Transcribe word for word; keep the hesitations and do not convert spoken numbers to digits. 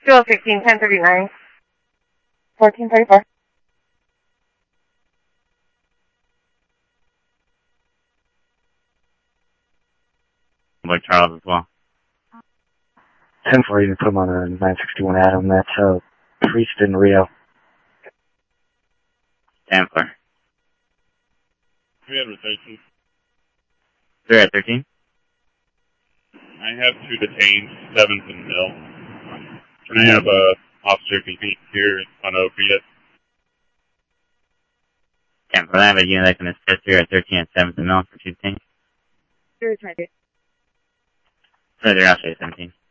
two oh sixteen, ten thirty-nine. fourteen thirty-four. Like Charles as well. ten four, you can put him on a nine sixty-one Adam. That's uh, Priest in Rio. ten four. three hundred thirteen. three hundred thirteen? I have two detained, seventh and Mill. Can I have a officer compete here on O P S? ten four, I have a unit that can assist three hundred thirteen at seventh and Mill for two things. You're trying to. So they're actually seventeen.